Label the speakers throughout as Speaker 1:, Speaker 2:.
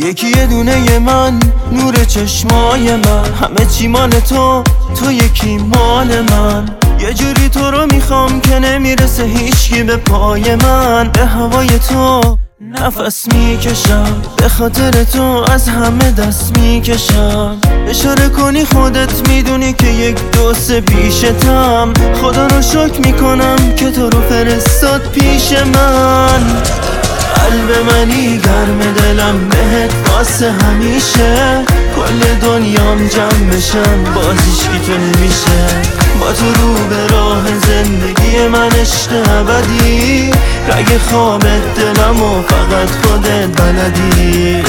Speaker 1: یکی یه دونه من، نور چشمای من، همه چی مال تو، تو یکی مال من. یه جوری تو رو میخوام که نمیرسه هیچکی به پای من. به هوای تو نفس میکشم، به خاطر تو از همه دست میکشم. اشاره کنی خودت میدونی که یک دو سه پیشتم. خدا رو شکر میکنم که تو رو فرستاد پیش من. قلب منی گرم دلم بهت واسه همیشه. کل دنیام جمع بشن باز هیچکی تو نمیشه. با تو رو به راه زندگی من عشق ابدی. رگ خوابت دلم و فقط خودت بلدی.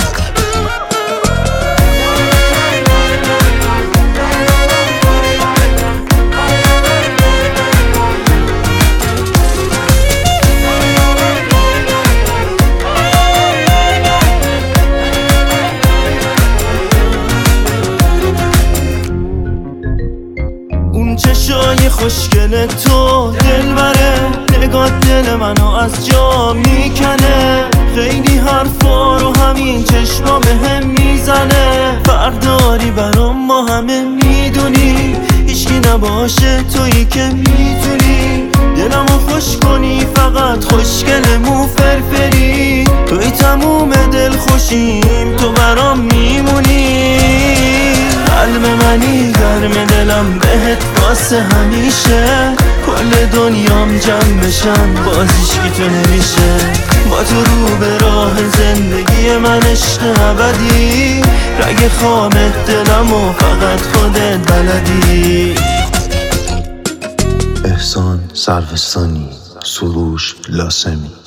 Speaker 1: اون چشای خوشگل تو دلبره، نگاه دل منو از جا میکنه. خیلی حرفا رو همین چشما بهم میزنه. فرداری برام ما همه میدونی، هیچکی نباشه تویی که میتونی دلمو خوش کنی. فقط خوشگلمو فرفری، توی تموم دل خوشیم، تو برام میمونی. قلب منی گرم دلم بهت واسه همیشه. کل دنیام جمع بشن باز هیچکی تو نمیشه. با تو رو به راه زندگی من عشق ابدی. رگ خوابت دلم و فقط خودت بلدی.
Speaker 2: احسان سروستانی، سروش لاسمی.